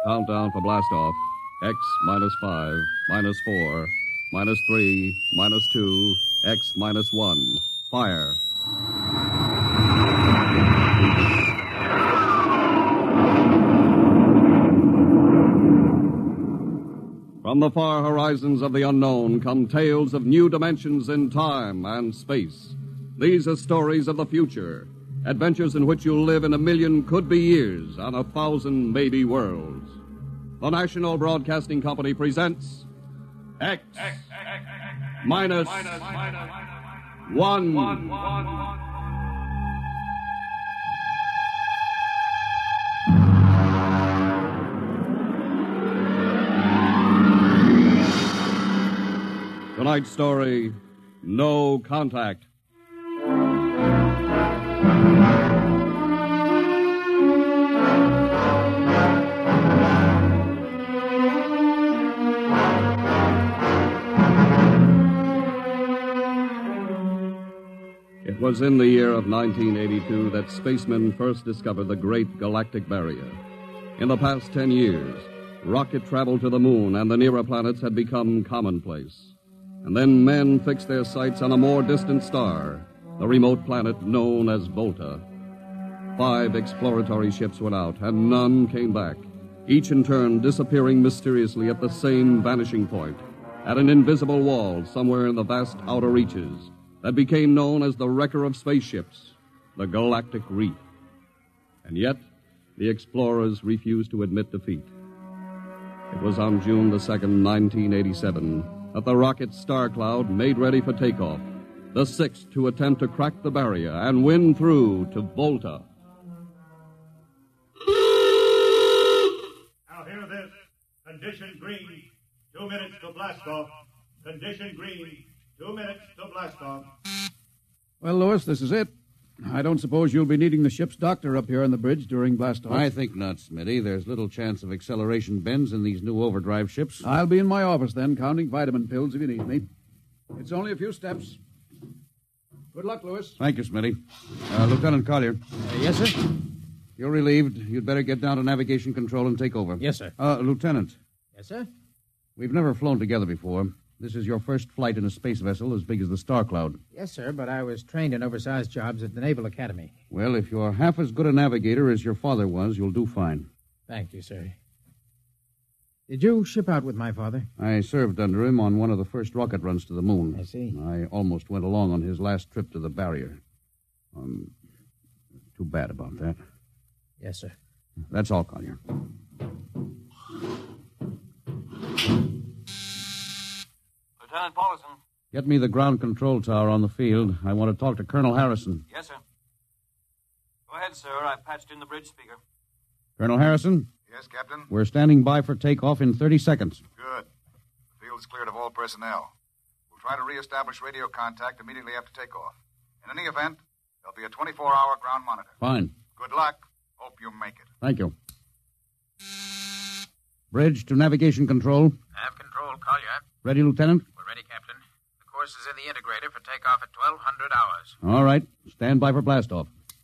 Countdown for blastoff. X -5, -4, -3, -2, X -1. Fire. From the far horizons of the unknown come tales of new dimensions in time and space. These are stories of the future, adventures in which you'll live in a million could-be years on 1,000 maybe worlds. The National Broadcasting Company presents X minus one. Tonight's story, No Contact. It was in the year of 1982 that spacemen first discovered the Great Galactic Barrier. In the past 10 years, rocket travel to the moon and the nearer planets had become commonplace. And then men fixed their sights on a more distant star, the remote planet known as Volta. 5 exploratory ships went out, and none came back, each in turn disappearing mysteriously at the same vanishing point, at an invisible wall somewhere in the vast outer reaches that became known as the wrecker of spaceships, the Galactic Reef. And yet, the explorers refused to admit defeat. It was on June the 2nd, 1987, that the rocket Star Cloud made ready for takeoff, the 6th to attempt to crack the barrier and win through to Volta. Now hear this. Condition green. 2 minutes to blast off. Condition green. 2 minutes to blast off. Well, Lewis, this is it. I don't suppose you'll be needing the ship's doctor up here on the bridge during blastoff. I think not, Smitty. There's little chance of acceleration bends in these new overdrive ships. I'll be in my office then, counting vitamin pills if you need me. It's only a few steps. Good luck, Lewis. Thank you, Smitty. Lieutenant Collier. Yes, sir? You're relieved. You'd better get down to navigation control and take over. Yes, sir. Lieutenant. Yes, sir? We've never flown together before. This is your first flight in a space vessel as big as the Star Cloud. Yes, sir, but I was trained in oversized jobs at the Naval Academy. Well, if you're half as good a navigator as your father was, you'll do fine. Thank you, sir. Did you ship out with my father? I served under him on one of the first rocket runs to the moon. I see. I almost went along on his last trip to the barrier. Too bad about that. Yes, sir. That's all, Collier. Lieutenant Paulson. Get me the ground control tower on the field. I want to talk to Colonel Harrison. Yes, sir. Go ahead, sir. I patched in the bridge speaker. Colonel Harrison? Yes, Captain? We're standing by for takeoff in 30 seconds. Good. The field is cleared of all personnel. We'll try to reestablish radio contact immediately after takeoff. In any event, there'll be a 24-hour ground monitor. Fine. Good luck. Hope you make it. Thank you. Bridge to navigation control. Nav control, Collier. Ready, Lieutenant? We're ready, Captain. The course is in the integrator for takeoff at 1200 hours. All right. Stand by for blastoff.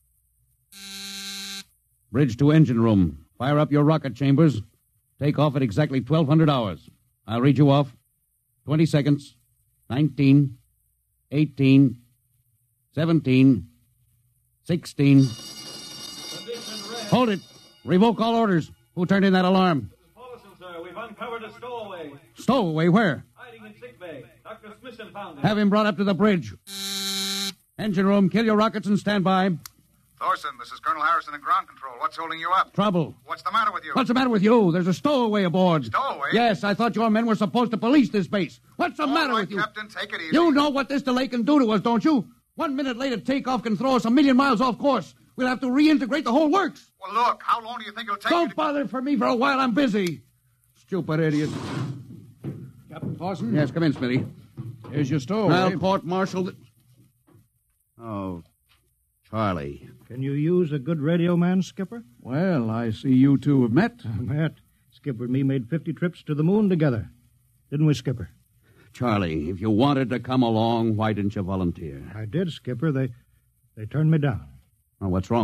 Bridge to engine room. Fire up your rocket chambers. Take off at exactly 1200 hours. I'll read you off. 20 seconds. 19. 18. 17. 16. Hold it. Revoke all orders. Who turned in that alarm? Paulson, sir. We've uncovered a stowaway. Stowaway? Where? Hiding in sickbay. Dr. Smithson found him. Have him brought up to the bridge. Engine room, kill your rockets and stand by. Thorson, this is Colonel Harrison in ground control. What's holding you up? Trouble. What's the matter with you? What's the matter with you? There's a stowaway aboard. Stowaway? Yes, I thought your men were supposed to police this base. What's the matter with you? Captain, take it easy. You know what this delay can do to us, don't you? 1 minute later takeoff can throw us 1,000,000 miles off course. We'll have to reintegrate the whole works. Well, look, how long do you think it'll take Don't bother for me for a while. I'm busy. Stupid idiot. Captain Thorson? Yes, come in, Smitty. Here's your stowaway. I'll court-martial Oh, Charlie. Can you use a good radio man, Skipper? Well, I see you two have met. Met. Skipper and me made 50 trips to the moon together. Didn't we, Skipper? Charlie, if you wanted to come along, why didn't you volunteer? I did, Skipper. They turned me down. Well, what's wrong with you?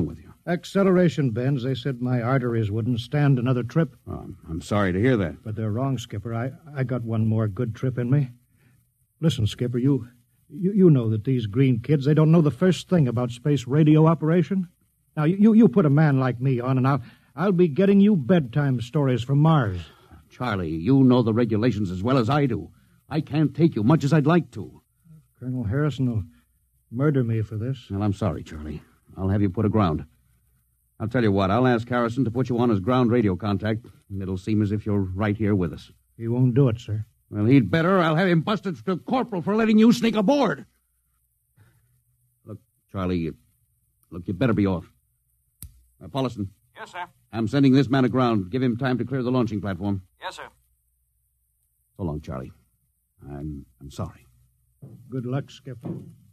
Acceleration bends. They said my arteries wouldn't stand another trip. Oh, I'm sorry to hear that. But they're wrong, Skipper. I got one more good trip in me. Listen, Skipper, you know that these green kids, they don't know the first thing about space radio operation. Now, you put a man like me on, and I'll be getting you bedtime stories from Mars. Charlie, you know the regulations as well as I do. I can't take you much as I'd like to. Colonel Harrison will murder me for this. Well, I'm sorry, Charlie. I'll have you put aground. I'll tell you what, I'll ask Harrison to put you on as ground radio contact, and it'll seem as if you're right here with us. He won't do it, sir. Well, he'd better. I'll have him busted to corporal for letting you sneak aboard. Look, Charlie, you better be off. Paulison. Yes, sir. I'm sending this man aground. Give him time to clear the launching platform. Yes, sir. So long, Charlie. I'm sorry. Good luck, Skipper.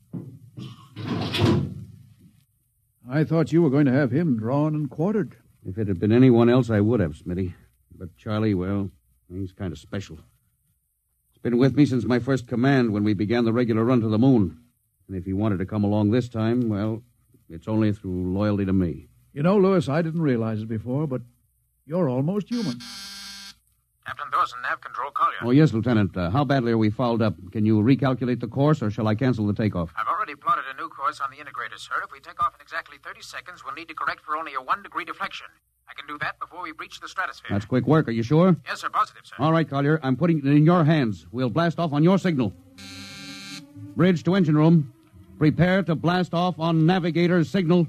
I thought you were going to have him drawn and quartered. If it had been anyone else, I would have, Smitty. But Charlie, well, he's kind of special. He's been with me since my first command when we began the regular run to the moon. And if he wanted to come along this time, well, it's only through loyalty to me. You know, Lewis, I didn't realize it before, but you're almost human. Captain Dawson, nav control, Collier. Oh, yes, Lieutenant. How badly are we fouled up? Can you recalculate the course, or shall I cancel the takeoff? I've already plotted a new course on the integrator, sir. If we take off in exactly 30 seconds, we'll need to correct for only a 1-degree deflection. I can do that before we breach the stratosphere. That's quick work. Are you sure? Yes, sir. Positive, sir. All right, Collier. I'm putting it in your hands. We'll blast off on your signal. Bridge to engine room. Prepare to blast off on navigator's signal.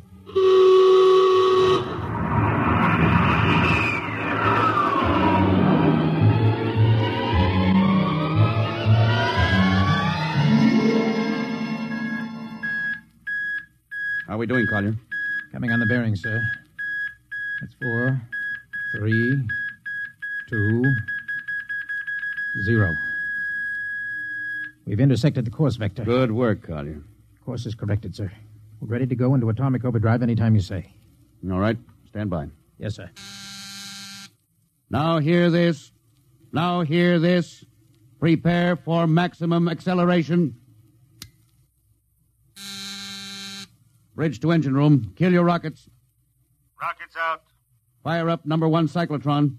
How are we doing, Collier? Coming on the bearing, sir. That's 4, 3, 2, 0. We've intersected the course vector. Good work, Collier. Course is corrected, sir. We're ready to go into atomic overdrive anytime you say. All right. Stand by. Yes, sir. Now hear this. Now hear this. Prepare for maximum acceleration. Bridge to engine room. Kill your rockets. Rockets out. Fire up number 1 cyclotron.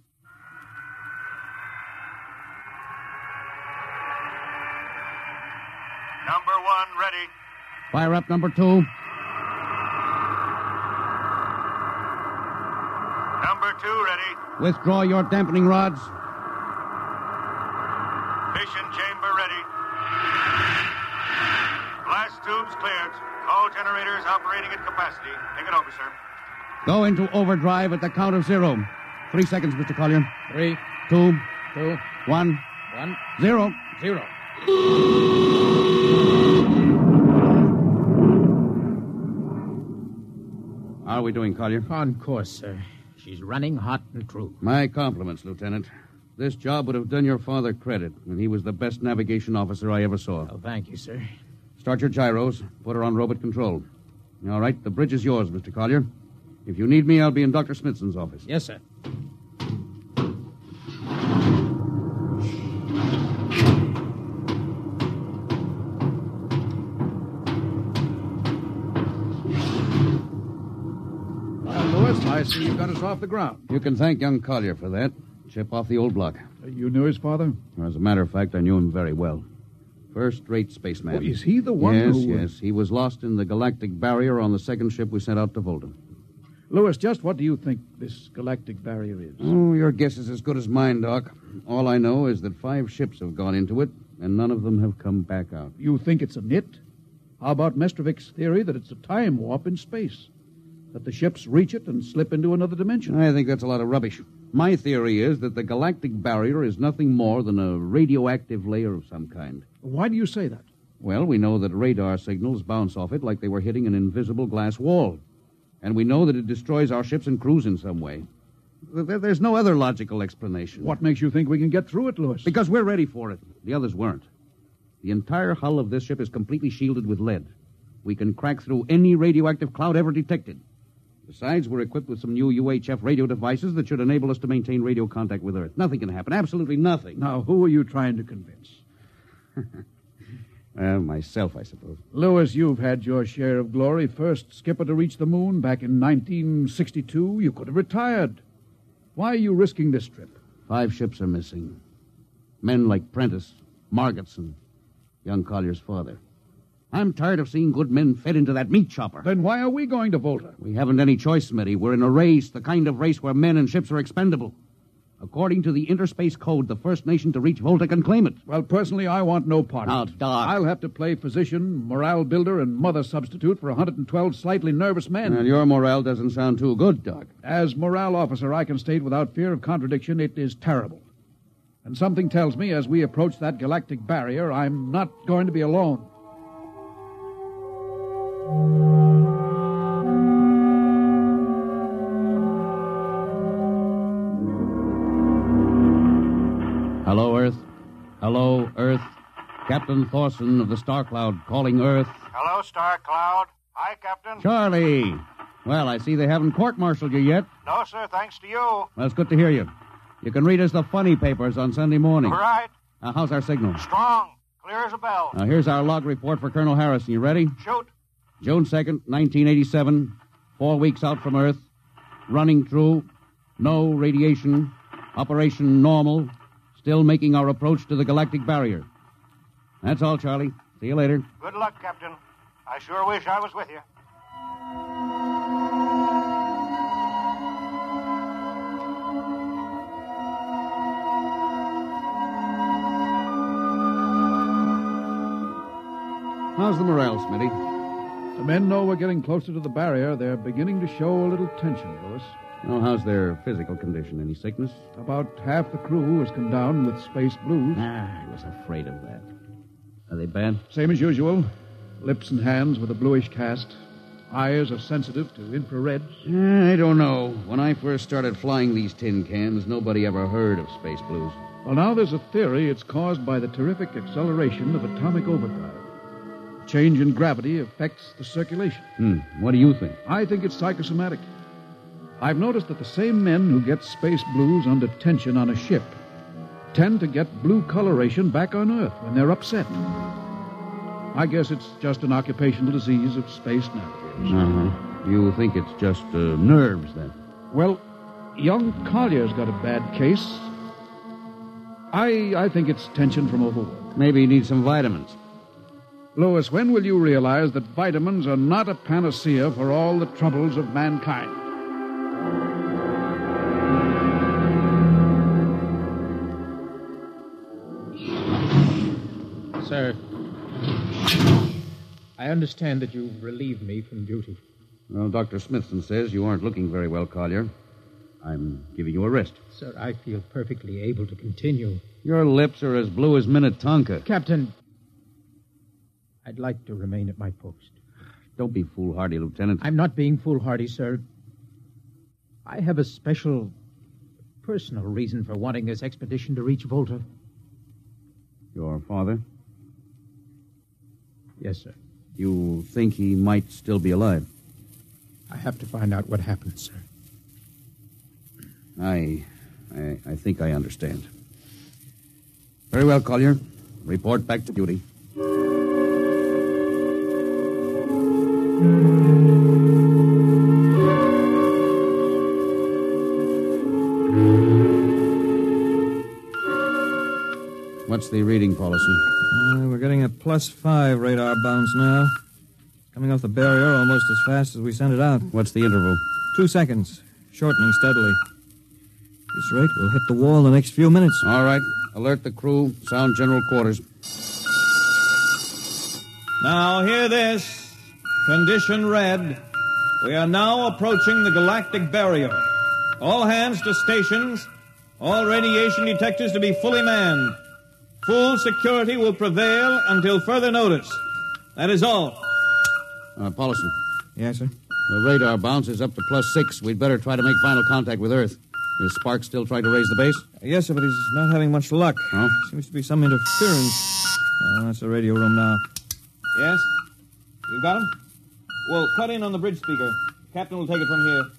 Number 1 ready. Fire up number 2. Number 2 ready. Withdraw your dampening rods. Fission chamber ready. Blast tubes cleared. All generators operating at capacity. Take it over, sir. Go into overdrive at the count of 0. 3 seconds, Mr. Collier. 3, 2, 2, 1, 1, 0. 0. How are we doing, Collier? On course, sir. She's running hot and true. My compliments, Lieutenant. This job would have done your father credit, and he was the best navigation officer I ever saw. Oh, thank you, sir. Start your gyros. Put her on robot control. All right, the bridge is yours, Mr. Collier. If you need me, I'll be in Dr. Smithson's office. Yes, sir. Well, Lewis, I see you got us off the ground. You can thank young Collier for that. Chip off the old block. You knew his father? As a matter of fact, I knew him very well. First-rate spaceman. Oh, is he the one yes, who... Yes, he was lost in the galactic barrier on the second ship we sent out to Volta. Lewis, just what do you think this galactic barrier is? Oh, your guess is as good as mine, Doc. All I know is that 5 ships have gone into it, and none of them have come back out. You think it's a nit? How about Mestrovic's theory that it's a time warp in space? That the ships reach it and slip into another dimension? I think that's a lot of rubbish. My theory is that the galactic barrier is nothing more than a radioactive layer of some kind. Why do you say that? Well, we know that radar signals bounce off it like they were hitting an invisible glass wall. And we know that it destroys our ships and crews in some way. There's no other logical explanation. What makes you think we can get through it, Lewis? Because we're ready for it. The others weren't. The entire hull of this ship is completely shielded with lead. We can crack through any radioactive cloud ever detected. Besides, we're equipped with some new UHF radio devices that should enable us to maintain radio contact with Earth. Nothing can happen. Absolutely nothing. Now, who are you trying to convince? Myself, I suppose. Lewis, you've had your share of glory. First skipper to reach the moon back in 1962. You could have retired. Why are you risking this trip? 5 ships are missing. Men like Prentice, Margetson, young Collier's father. I'm tired of seeing good men fed into that meat chopper. Then why are we going to Volta? We haven't any choice, Smitty. We're in a race, the kind of race where men and ships are expendable. According to the Interspace Code, the first nation to reach Volta can claim it. Well, personally, I want no part Now, of it. Doc. I'll have to play physician, morale builder, and mother substitute for 112 slightly nervous men. And your morale doesn't sound too good, Doc. As morale officer, I can state without fear of contradiction, it is terrible. And something tells me as we approach that galactic barrier, I'm not going to be alone. Hello, Earth. Hello, Earth. Captain Thorson of the Star Cloud calling Earth. Hello, Star Cloud. Hi, Captain. Charlie. Well, I see they haven't court-martialed you yet. No, sir, thanks to you. Well, it's good to hear you. You can read us the funny papers on Sunday morning. Right. How's our signal? Strong. Clear as a bell. Now, here's our log report for Colonel Harrison. You ready? Shoot. June 2nd, 1987. 4 weeks out from Earth. Running true. No radiation. Operation normal. Still making our approach to the galactic barrier. That's all, Charlie. See you later. Good luck, Captain. I sure wish I was with you. How's the morale, Smitty? The men know we're getting closer to the barrier. They're beginning to show a little tension, Lewis. Oh, how's their physical condition? Any sickness? About half the crew has come down with space blues. I was afraid of that. Are they bad? Same as usual. Lips and hands with a bluish cast. Eyes are sensitive to infrared. I don't know. When I first started flying these tin cans, nobody ever heard of space blues. Well, now there's a theory it's caused by the terrific acceleration of atomic overdrive. Change in gravity affects the circulation. What do you think? I think it's psychosomatic. I've noticed that the same men who get space blues under tension on a ship tend to get blue coloration back on Earth when they're upset. I guess it's just an occupational disease of space navigators. You think it's just nerves, then? Well, young Collier's got a bad case. I think it's tension from overwork. Maybe he needs some vitamins. Lewis, when will you realize that vitamins are not a panacea for all the troubles of mankind? Sir, I understand that you've relieved me from duty. Well, Dr. Smithson says you aren't looking very well, Collier. I'm giving you a rest. Sir, I feel perfectly able to continue. Your lips are as blue as Minnetonka. Captain, I'd like to remain at my post. Don't be foolhardy, Lieutenant. I'm not being foolhardy, sir. I have a special, personal reason for wanting this expedition to reach Volta. Your father? Yes, sir. You think he might still be alive? I have to find out what happened, sir. I think I understand. Very well, Collier. Report back to duty. What's the reading, Paulson? We're getting a +5 radar bounce now. Coming off the barrier almost as fast as we sent it out. What's the interval? 2 seconds. Shortening steadily. This rate will hit the wall in the next few minutes. All right. Alert the crew. Sound general quarters. Now, hear this. Condition red. We are now approaching the galactic barrier. All hands to stations. All radiation detectors to be fully manned. Full security will prevail until further notice. That is all. Paulson. Yes, sir? The radar bounce is up to +6. We'd better try to make final contact with Earth. Is Sparks still trying to raise the base? Yes, sir, but he's not having much luck. Oh? Seems to be some interference. That's the radio room now. Yes? You got him? Well, cut in on the bridge speaker. Captain will take it from here.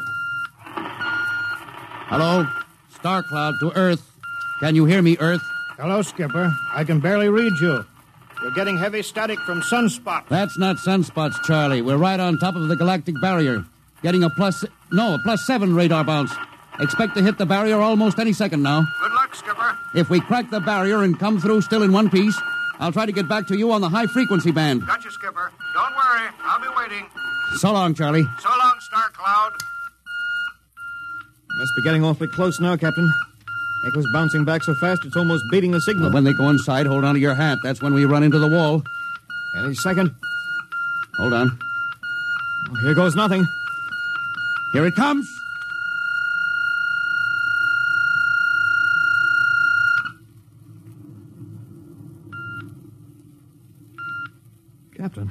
Hello? Star Cloud to Earth. Can you hear me, Earth? Hello, Skipper. I can barely read you. We're getting heavy static from sunspots. That's not sunspots, Charlie. We're right on top of the galactic barrier. Getting a +7 radar bounce. Expect to hit the barrier almost any second now. Good luck, Skipper. If we crack the barrier and come through still in one piece, I'll try to get back to you on the high-frequency band. Gotcha, Skipper. Don't worry. I'll be waiting. So long, Charlie. So long, Star Cloud. Must be getting awfully close now, Captain. Echo's bouncing back so fast it's almost beating the signal. Well, when they go inside, hold on to your hat. That's when we run into the wall. Any second. Hold on. Oh, here goes nothing. Here it comes. Captain,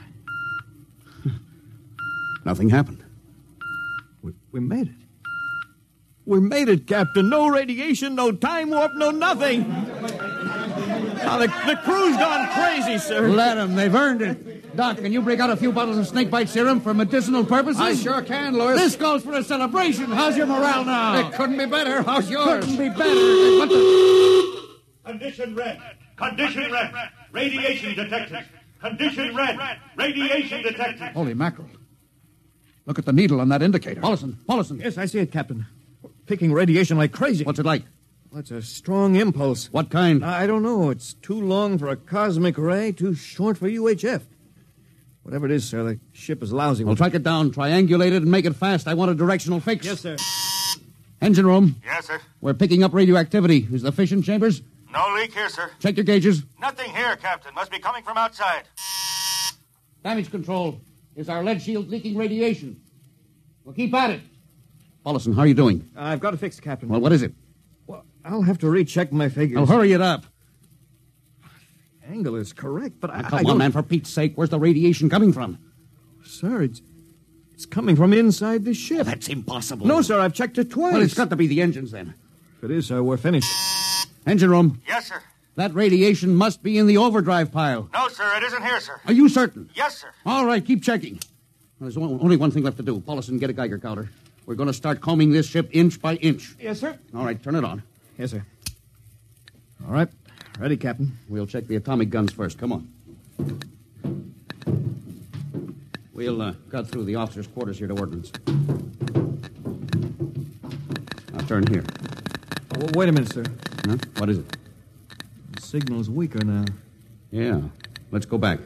Nothing happened. we made it. We made it, Captain. No radiation, no time warp, no nothing. Now, the crew's gone crazy, sir. Let them. They've earned it. Doc, can you break out a few bottles of snakebite serum for medicinal purposes? I sure can, Lewis. This calls for a celebration. How's your morale now? It couldn't be better. How's yours? Couldn't be better. What the... Condition red. Condition red. Radiation detected. Condition red. Radiation detected. Holy mackerel. Look at the needle on that indicator. Paulson. Yes, I see it, Captain. Picking radiation like crazy. What's it like? Well, it's a strong impulse. What kind? I don't know. It's too long for a cosmic ray, too short for UHF. Whatever it is, sir, the ship is lousy. Well, track it down, triangulate it, and make it fast. I want a directional fix. Yes, sir. Engine room. Yes, sir. We're picking up radioactivity. Is the fission chambers? No leak here, sir. Check your gauges. Nothing here, Captain. Must be coming from outside. Damage control. Is our lead shield leaking radiation? Well, keep at it. Paulson, how are you doing? I've got it fixed, Captain. Well, what is it? Well, I'll have to recheck my figures. Well, hurry it up. The angle is correct, but I Come don't... on, man, for Pete's sake. Where's the radiation coming from? Sir, it's coming from inside the ship. That's impossible. No, sir, I've checked it twice. Well, it's got to be the engines, then. If it is, sir, we're finished. Engine room. Yes, sir. That radiation must be in the overdrive pile. No, sir, it isn't here, sir. Are you certain? Yes, sir. All right, keep checking. Well, there's only one thing left to do. Paulson, get a Geiger counter. We're going to start combing this ship inch by inch. Yes, sir. All right, turn it on. Yes, sir. All right. Ready, Captain. We'll check the atomic guns first. Come on. We'll cut through the officers' quarters here to ordnance. Now turn here. Oh, wait a minute, sir. Huh? What is it? The signal's weaker now. Yeah. Let's go back.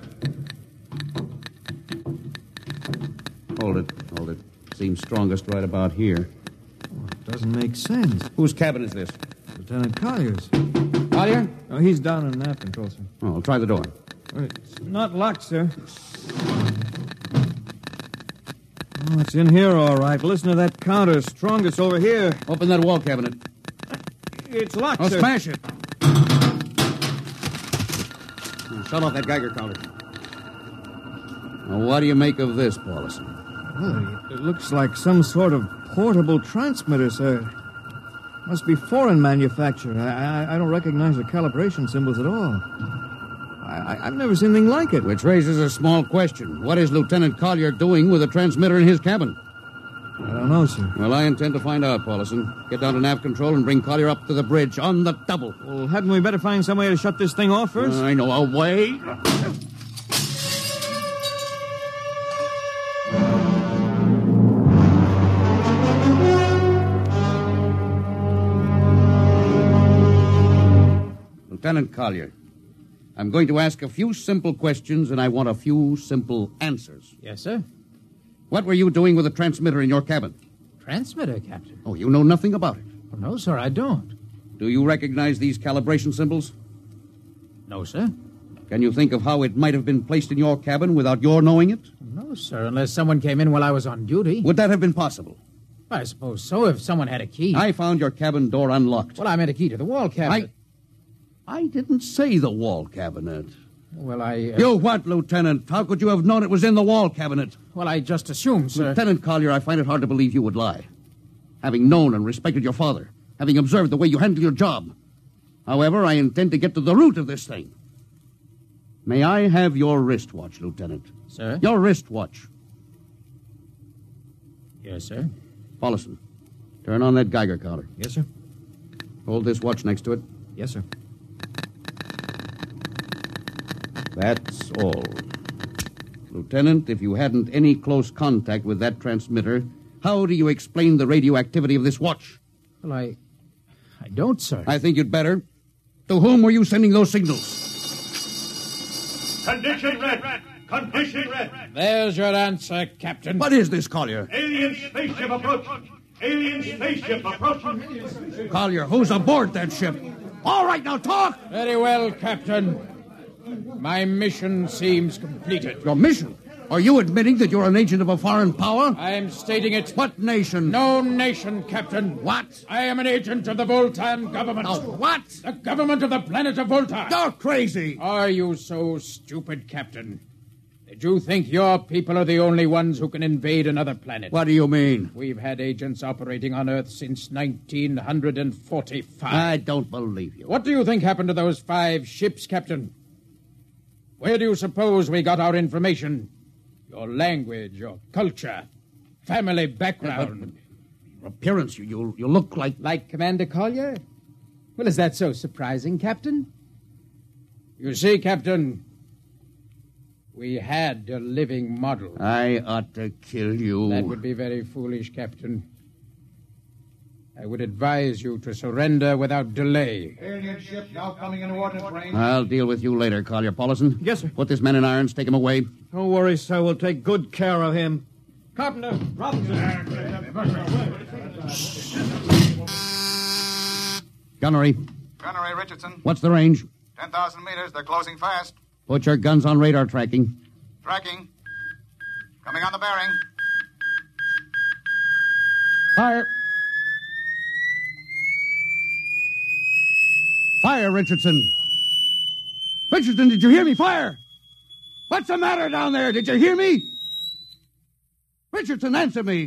Hold it. Seems strongest right about here. Oh, it doesn't make sense. Whose cabin is this? Lieutenant Collier's. Collier? Oh, he's down in nav control, sir. Oh, I'll try the door. It's not locked, sir. Oh, it's in here, all right. Listen to that counter. Strongest over here. Open that wall cabinet. It's locked, Oh, sir. smash it. Shut off that Geiger counter. Now, what do you make of this, Paulson? Well, it looks like some sort of portable transmitter, sir. Must be foreign manufacture. I don't recognize the calibration symbols at all. I've never seen anything like it. Which raises a small question. What is Lieutenant Collier doing with a transmitter in his cabin? I don't know, sir. Well, I intend to find out, Paulson. Get down to nav control and bring Collier up to the bridge on the double. Well, hadn't we better find some way to shut this thing off first? I know a way. Lieutenant Collier, I'm going to ask a few simple questions, and I want a few simple answers. Yes, sir. What were you doing with a transmitter in your cabin? Transmitter, Captain. Oh, you know nothing about it. Well, no, sir, I don't. Do you recognize these calibration symbols? No, sir. Can you think of how it might have been placed in your cabin without your knowing it? No, sir, unless someone came in while I was on duty. Would that have been possible? I suppose so, if someone had a key. I found your cabin door unlocked. Well, I meant a key to the wall cabinet. I didn't say the wall cabinet. Well, I... You what, Lieutenant? How could you have known it was in the wall cabinet? Well, I just assumed, sir. Lieutenant Collier, I find it hard to believe you would lie. Having known and respected your father, having observed the way you handle your job. However, I intend to get to the root of this thing. May I have your wristwatch, Lieutenant? Sir? Your wristwatch. Yes, sir. Paulson, turn on that Geiger counter. Yes, sir. Hold this watch next to it. Yes, sir. That's all. Lieutenant, if you hadn't any close contact with that transmitter, how do you explain the radioactivity of this watch? Well, I don't, sir. I think you'd better. To whom were you sending those signals? Condition red. Condition red. There's your answer, Captain. What is this, Collier? Alien spaceship approaching. Alien spaceship approaching. Collier, who's aboard that ship? All right, now talk! Very well, Captain. My mission seems completed. Your mission? Are you admitting that you're an agent of a foreign power? I am stating it. What nation? No nation, Captain. What? I am an agent of the Voltan government. What? The government of the planet of Voltan. You're crazy. Are you so stupid, Captain? Did you think your people are the only ones who can invade another planet? What do you mean? We've had agents operating on Earth since 1945. I don't believe you. What do you think happened to those 5 ships, Captain? Where do you suppose we got our information? Your language, your culture, family background. Your appearance, you look like... Like Commander Collier? Well, is that so surprising, Captain? You see, Captain, we had a living model. I ought to kill you. That would be very foolish, Captain. I would advise you to surrender without delay. Alien ship now coming into ordnance range. I'll deal with you later, Collier. Paulison? Yes, sir. Put this man in irons, take him away. Don't worry, sir. We'll take good care of him. Carpenter, Robinson. Gunnery, Gunnery Richardson. what's the range? 10,000 meters. They're closing fast. Put your guns on radar tracking. Tracking. Coming on the bearing. Fire! Fire, Richardson! Richardson, did you hear me? Fire! What's the matter down there? Did you hear me? Richardson, answer me.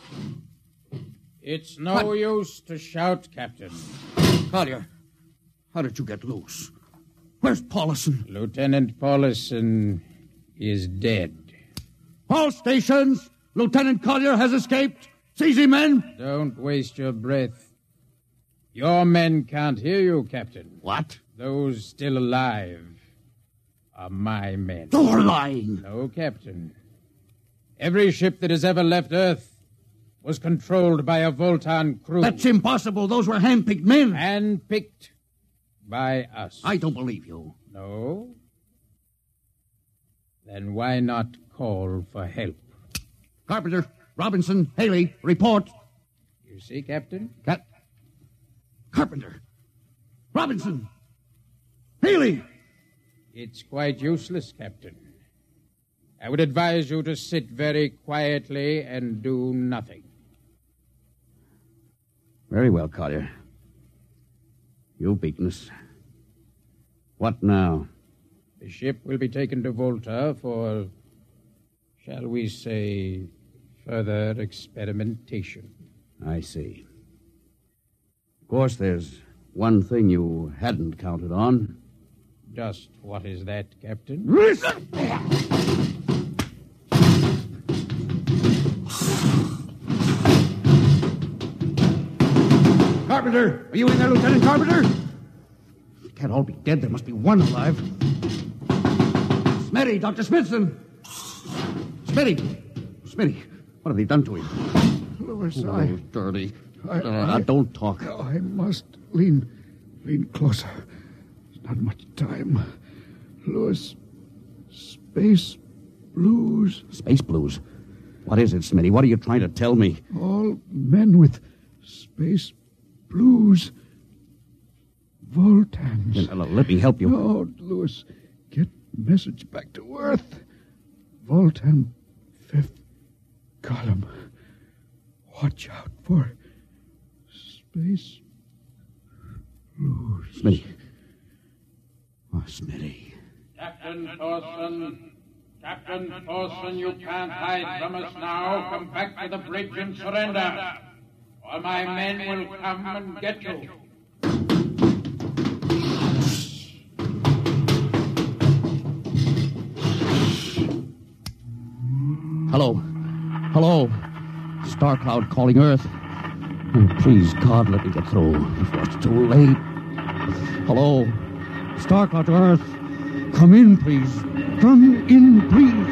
It's no use to shout, Captain. Collier, how did you get loose? Where's Paulison? Lieutenant Paulison is dead. All stations! Lieutenant Collier has escaped. Seize him, men! Don't waste your breath. Your men can't hear you, Captain. What? Those still alive are my men. You're lying. No, Captain. Every ship that has ever left Earth was controlled by a Voltan crew. That's impossible. Those were hand-picked men. Hand-picked by us. I don't believe you. No? Then why not call for help? Carpenter, Robinson, Haley, report. You see, Captain? Carpenter, Robinson, Haley. It's quite useless, Captain. I would advise you to sit very quietly and do nothing. Very well, Collier. You've beaten us. What now? The ship will be taken to Volta for, shall we say, further experimentation. I see. Of course, there's one thing you hadn't counted on. Just what is that, Captain? Carpenter! Are you in there, Lieutenant Carpenter? They can't all be dead. There must be one alive. Smitty, Dr. Smithson! Smitty, what have they done to him? Louis, Dirty. Don't talk. I must lean closer. There's not much time. Louis, space blues. Space blues? What is it, Smitty? What are you trying to tell me? All men with space blues. Voltans. Let me help you. No, Louis. Get message back to Earth. Voltan, 5th column. Watch out for space blues. Smitty. Oh, Smitty. Captain Thorson, you can't hide from us now. Come back to the bridge and surrender, or my men will come and get you. Hello. Starcloud calling Earth. Oh, please, God, let me get through before it's too late. Hello. Starcloud to Earth. Come in, please. Come in, please.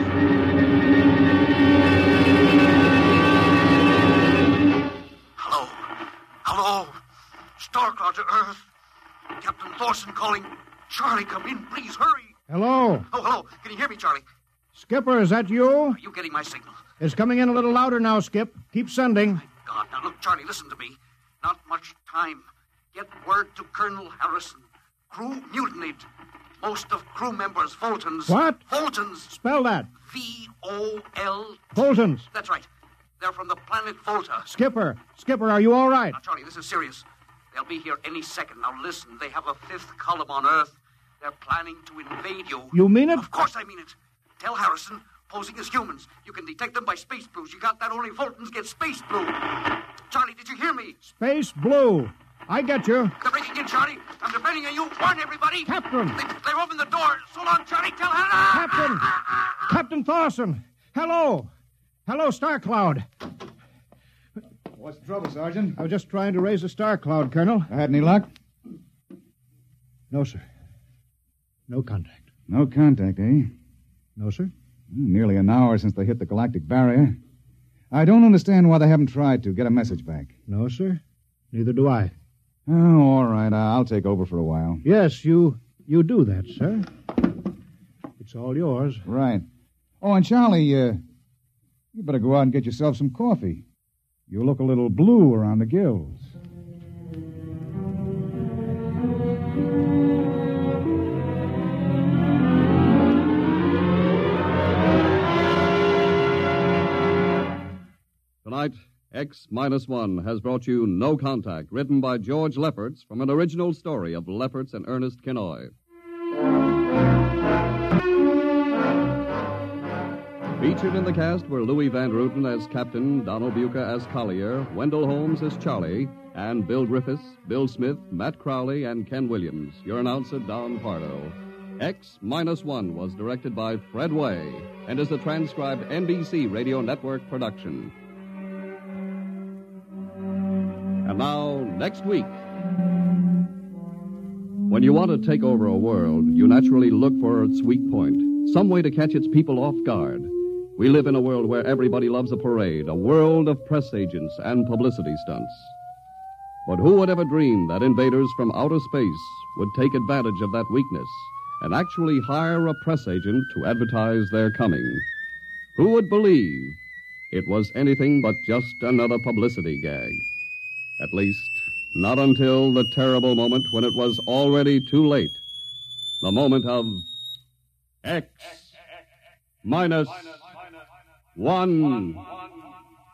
Hello. Starcloud to Earth. Captain Thorson calling. Charlie, come in, please, hurry. Hello. Oh, hello. Can you hear me, Charlie? Skipper, is that you? Are you getting my signal? It's coming in a little louder now, Skip. Keep sending. God, now look, Charlie, listen to me. Not much time. Get word to Colonel Harrison. Crew mutinied. Most of crew members, Fultons. What? Fultons. Spell that. V-O-L... Fultons. That's right. They're from the planet Volta. Skipper, are you all right? Now, Charlie, this is serious. They'll be here any second. Now, listen, they have a fifth column on Earth. They're planning to invade you. You mean it? Of course I mean it. Tell Harrison, posing as humans. You can detect them by space blues. You got that? Only Fultons get space blue. Charlie, did you hear me? Space blue. I get you. They're breaking in, Charlie. I'm depending on you. Warn everybody. Captain. They've opened the door. So long, Charlie. Tell Harrison. Captain Thorson. Hello, Starcloud. What's the trouble, Sergeant? I was just trying to raise a Starcloud, Colonel. Had any luck? No, sir. No contact. No contact, eh? No, sir. Nearly an hour since they hit the galactic barrier. I don't understand why they haven't tried to get a message back. No, sir. Neither do I. Oh, all right. I'll take over for a while. Yes, you do that, sir. It's all yours. Right. Oh, and Charlie, you better go out and get yourself some coffee. You look a little blue around the gills. Tonight, X-1 has brought you No Contact, written by George Lefferts from an original story of Lefferts and Ernest Kinoy. Featured in the cast were Louis Van Ruten as Captain, Donald Buca as Collier, Wendell Holmes as Charlie, and Bill Griffiths, Bill Smith, Matt Crowley, and Ken Williams. Your announcer, Don Pardo. X-1 was directed by Fred Way and is a transcribed NBC Radio Network production. And now, next week. When you want to take over a world, you naturally look for its weak point, some way to catch its people off guard. We live in a world where everybody loves a parade, a world of press agents and publicity stunts. But who would ever dream that invaders from outer space would take advantage of that weakness and actually hire a press agent to advertise their coming? Who would believe it was anything but just another publicity gag? At least, not until the terrible moment when it was already too late. The moment of X-1.